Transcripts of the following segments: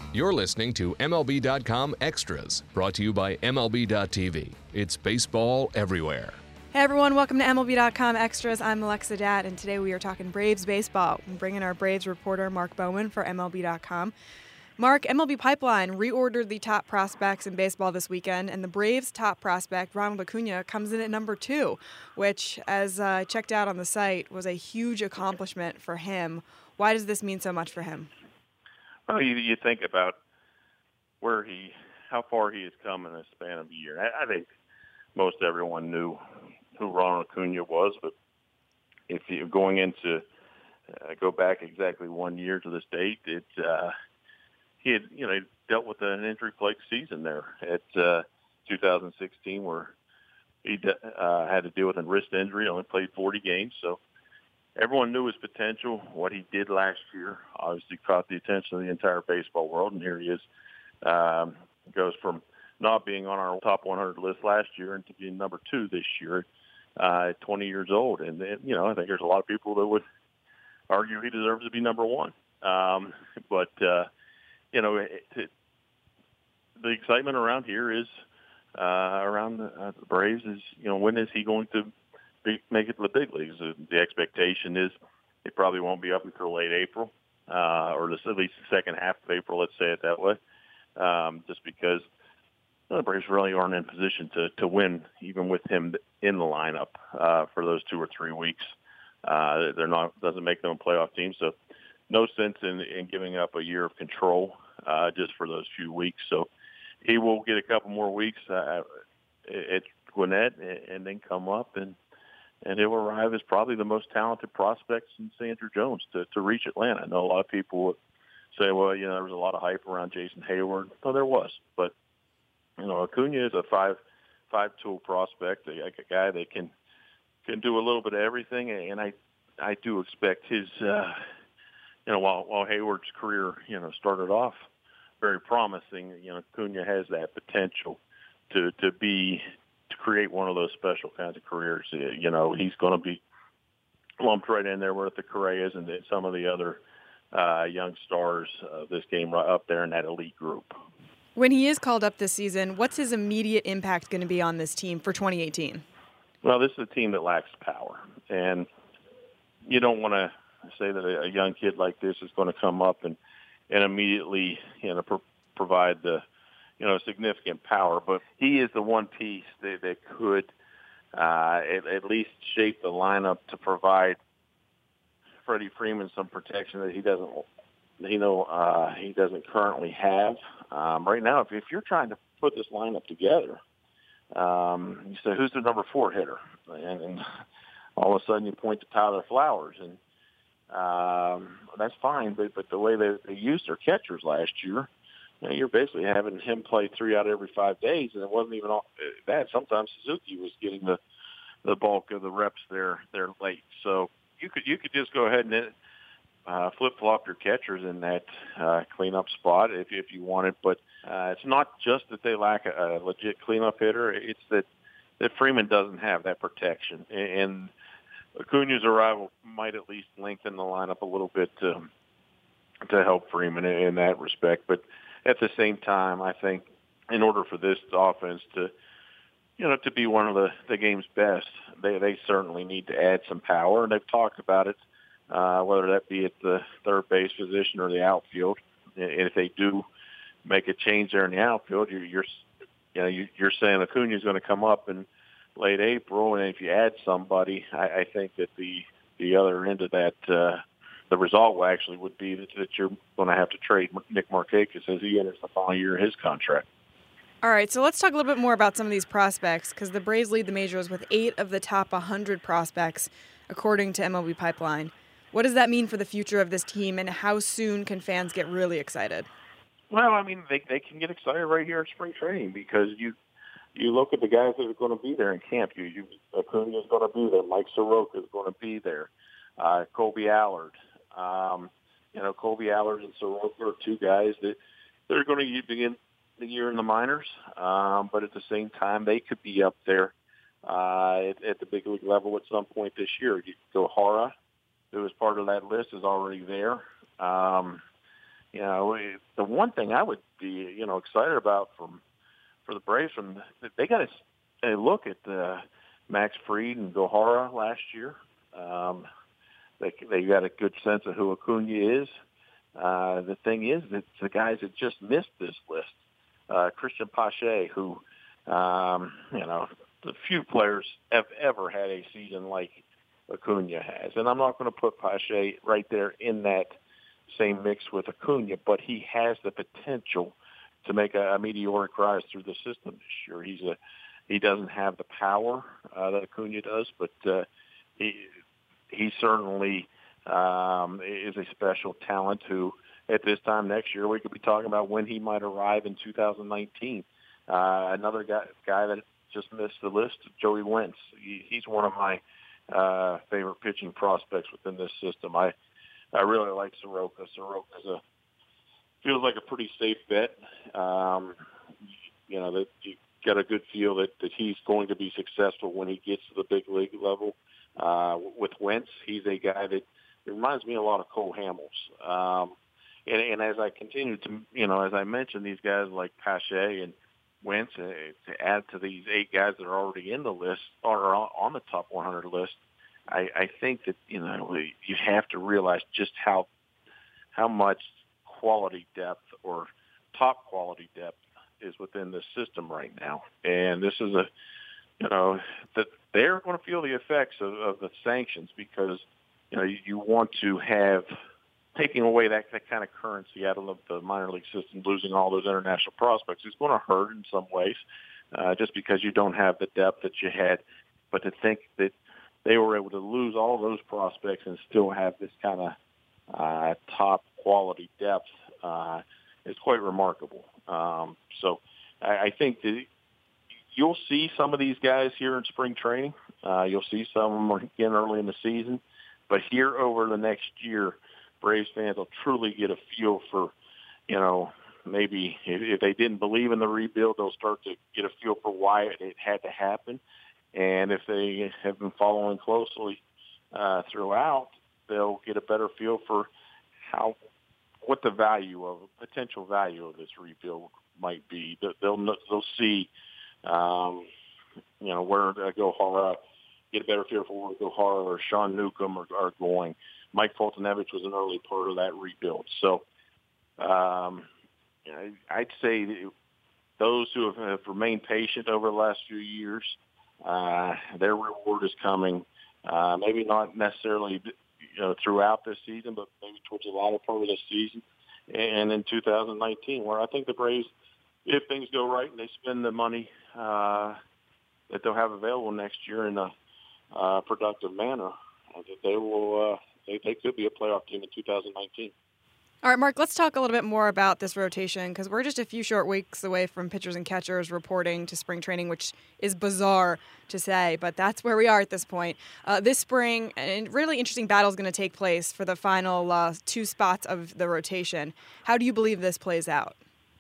You're listening to MLB.com Extras, brought to you by MLB.tv. It's baseball everywhere. Hey everyone, welcome to MLB.com Extras. I'm Alexa Dat, and today we are talking Braves baseball. I'm bringing our Braves reporter, Mark Bowman, for MLB.com. Mark, MLB Pipeline reordered the top prospects in baseball this weekend, and the Braves' top prospect, Ronald Acuna, comes in at number 2, which, as I checked out on the site, was a huge accomplishment for him. Why does this mean so much for him? Well, you think about how far he has come in a span of a year. I think most everyone knew who Ronald Acuna was, but if you're going into go back exactly 1 year to this date, he had dealt with an injury-plagued season there at 2016, where he had to deal with a wrist injury. Only played 40 games, so everyone knew his potential. What he did last year obviously caught the attention of the entire baseball world, and here he is. Goes from not being on our top 100 list last year and to being number 2 this year at 20 years old. And then, I think there's a lot of people that would argue he deserves to be number 1. The excitement around here is around the Braves is, when is he going to make it to the big leagues? The expectation is it probably won't be up until late April, or at least the second half of April, let's say it that way, just because the Braves really aren't in position to win, even with him in the lineup for those 2 or 3 weeks. Doesn't make them a playoff team, so no sense in giving up a year of control just for those few weeks. So he will get a couple more weeks at Gwinnett and then come up and he'll arrive as probably the most talented prospect since Andrew Jones to reach Atlanta. I know a lot of people would say, well, there was a lot of hype around Jason Hayward. No, there was. But, Acuna is a five-tool prospect, a guy that can do a little bit of everything. And I do expect his, while Hayward's career, started off very promising, Acuna has that potential to create one of those special kinds of careers. He's going to be lumped right in there with the Correas and some of the other young stars of this game right up there in that elite group. When he is called up this season, what's his immediate impact going to be on this team for 2018? Well, this is a team that lacks power, and you don't want to say that a young kid like this is going to come up and immediately provide the significant power, but he is the one piece that could at least shape the lineup to provide Freddie Freeman some protection that he doesn't currently have right now. If you're trying to put this lineup together, you say, who's the number 4 hitter, and all of a sudden you point to Tyler Flowers, and that's fine. But the way they used their catchers last year, you're basically having him play 3 out of every 5 days, and it wasn't even all that. Sometimes Suzuki was getting the bulk of the reps there late. So you could just go ahead and flip-flop your catchers in that cleanup spot if you wanted. But it's not just that they lack a legit cleanup hitter. It's that Freeman doesn't have that protection. And Acuna's arrival might at least lengthen the lineup a little bit to help Freeman in that respect. But at the same time, I think in order for this offense to be one of the game's best, they certainly need to add some power. And they've talked about it, whether that be at the third base position or the outfield. And if they do make a change there in the outfield, you're saying Acuna's going to come up in late April, and if you add somebody, I think that the other end of that, the result would be that you're going to have to trade Nick Markakis as he enters the final year of his contract. All right, so let's talk a little bit more about some of these prospects, because the Braves lead the majors with 8 of the top 100 prospects, according to MLB Pipeline. What does that mean for the future of this team, and how soon can fans get really excited? Well, I mean, they can get excited right here at spring training, because you look at the guys that are going to be there in camp. Acuna is going to be there. Mike Soroka is going to be there. Colby Allard. Colby Allard and Soroka are 2 guys that they're going to begin the year in the minors, but at the same time, they could be up there at the big league level at some point this year. Gohara, who is part of that list, is already there. The one thing I would be, excited about for the Braves, they got a look at Max Fried and Gohara last year. They got a good sense of who Acuna is. The thing is that the guys that just missed this list, Christian Pache, who, the few players have ever had a season like Acuna has. And I'm not going to put Pache right there in that same mix with Acuna, but he has the potential to make a meteoric rise through the system this year. He doesn't have the power that Acuna does, but he certainly is a special talent who, at this time next year, we could be talking about when he might arrive in 2019. Another guy that just missed the list, Joey Wentz. He's one of my favorite pitching prospects within this system. I really like Soroka. Soroka feels like a pretty safe bet. That you got a good feel that he's going to be successful when he gets to the big league level. With Wentz, he's a guy that reminds me a lot of Cole Hamels. And as I continue to, as I mentioned, these guys like Pache and Wentz, to add to these 8 guys that are already in the list or on the top 100 list, I think that, you have to realize just how much quality depth or top quality depth is within the system right now. And this is that they're going to feel the effects of the sanctions because, you want to have taking away that kind of currency out of the minor league system, losing all those international prospects is going to hurt in some ways, just because you don't have the depth that you had. But to think that they were able to lose all those prospects and still have this kind of top quality depth is quite remarkable. So I think that you'll see some of these guys here in spring training. You'll see some of them again early in the season. But here over the next year, Braves fans will truly get a feel for, maybe if they didn't believe in the rebuild, they'll start to get a feel for why it had to happen. And if they have been following closely throughout, they'll get a better feel for what the potential value of this rebuild might be. They'll see, where Gohara, get a better feel for where Gohara or Sean Newcomb are going. Mike Fultonevich was an early part of that rebuild. So I'd say those who have remained patient over the last few years, their reward is coming. Maybe not necessarily throughout this season, but maybe towards the latter part of this season and in 2019, where I think the Braves, if things go right and they spend the money that they'll have available next year in a productive manner, that they will. They could be a playoff team in 2019. All right, Mark, let's talk a little bit more about this rotation because we're just a few short weeks away from pitchers and catchers reporting to spring training, which is bizarre to say, but that's where we are at this point. This spring, a really interesting battle is going to take place for the final 2 spots of the rotation. How do you believe this plays out?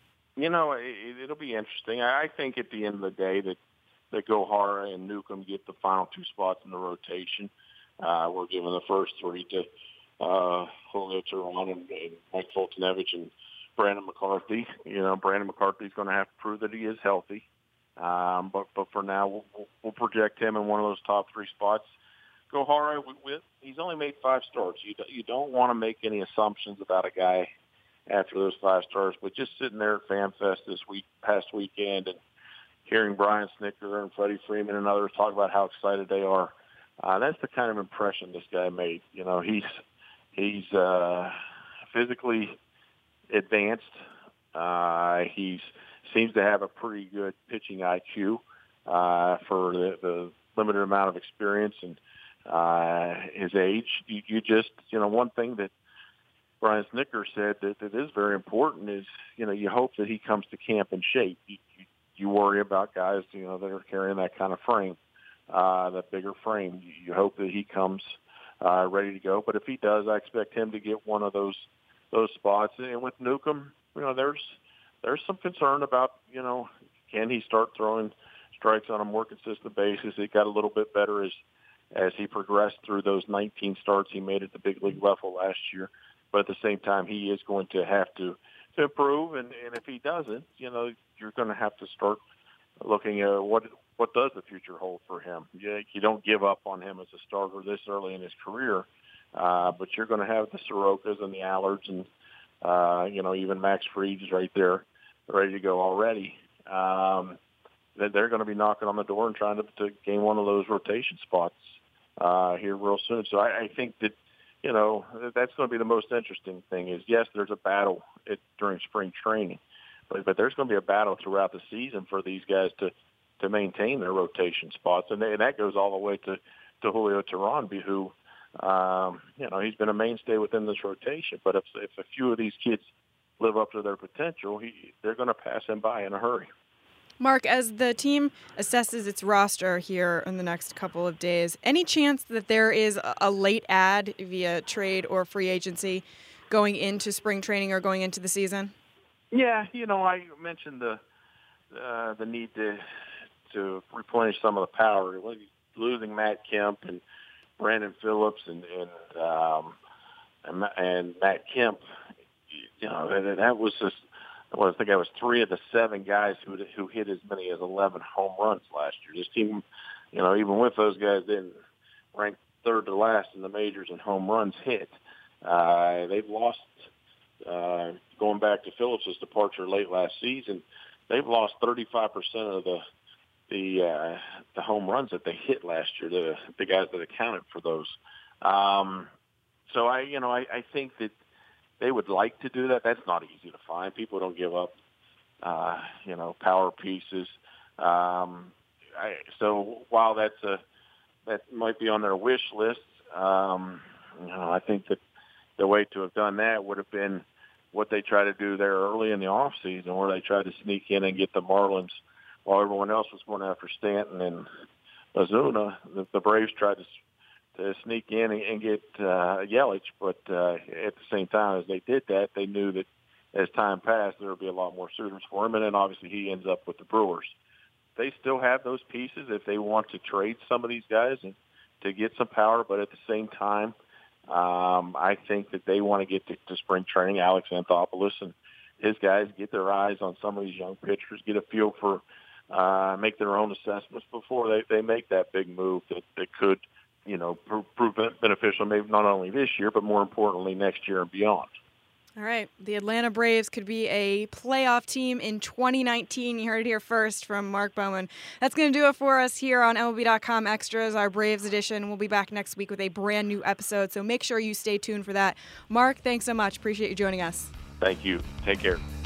It'll be interesting. I think at the end of the day that Gohara and Newcomb get the final 2 spots in the rotation. We're giving the first 3 to Julio Teheran and Mike Fultonevich and Brandon McCarthy. Brandon McCarthy's going to have to prove that he is healthy. But for now, we'll project him in one of those top 3 spots. Gohara, he's only made 5 starts. You don't want to make any assumptions about a guy after those 5 starts, but just sitting there at FanFest past weekend and hearing Brian Snitker and Freddie Freeman and others talk about how excited they are, that's the kind of impression this guy made. He's physically advanced. He seems to have a pretty good pitching IQ for the limited amount of experience and his age. One thing that Brian Snitker said that is very important is, you hope that he comes to camp in shape. You worry about guys, that are carrying that kind of frame. That bigger frame. You hope that he comes ready to go. But if he does, I expect him to get one of those spots. And with Newcomb, there's some concern about, can he start throwing strikes on a more consistent basis? It got a little bit better as he progressed through those 19 starts he made at the big league level last year. but at the same time, he is going to have to improve. And if he doesn't, you're going to have to start looking at what does the future hold for him. You don't give up on him as a starter this early in his career, but you're going to have the Sorokas and the Allards and, even Max Fried's right there ready to go already. They're going to be knocking on the door and trying to gain one of those rotation spots here real soon. So I think that, that's going to be the most interesting thing is, yes, there's a battle during spring training, but there's going to be a battle throughout the season for these guys to maintain their rotation spots. And that goes all the way to Julio Teheran, who, he's been a mainstay within this rotation. But if a few of these kids live up to their potential, they're going to pass him by in a hurry. Mark, as the team assesses its roster here in the next couple of days, any chance that there is a late add via trade or free agency going into spring training or going into the season? Yeah, I mentioned the need to replenish some of the power. Losing Matt Kemp and Brandon Phillips and Matt Kemp, that was just. I think I was 3 of the 7 guys who hit as many as 11 home runs last year. This team, even with those guys, didn't rank third to last in the majors in home runs hit. They've lost, going back to Phillips' departure late last season, they've lost 35% of the home runs that they hit last year, the guys that accounted for those. So I think that they would like to do that. That's not easy to find. People don't give up, power pieces. So while that might be on their wish list, I think that the way to have done that would have been what they tried to do there early in the off season, where they tried to sneak in and get the Marlins while everyone else was going after Stanton and Ozuna. The Braves tried to sneak in and get Yelich, but at the same time as they did that, they knew that as time passed, there would be a lot more suitors for him, and then obviously he ends up with the Brewers. They still have those pieces if they want to trade some of these guys and to get some power, but at the same time, I think that they want to get to spring training. Alex Anthopoulos and his guys get their eyes on some of these young pitchers, get a feel for, make their own assessments before they make that big move that could prove beneficial maybe not only this year, but more importantly next year and beyond. All right. The Atlanta Braves could be a playoff team in 2019. You heard it here first from Mark Bowman. That's going to do it for us here on MLB.com Extras, our Braves edition. We'll be back next week with a brand new episode, so make sure you stay tuned for that. Mark, thanks so much. Appreciate you joining us. Thank you. Take care.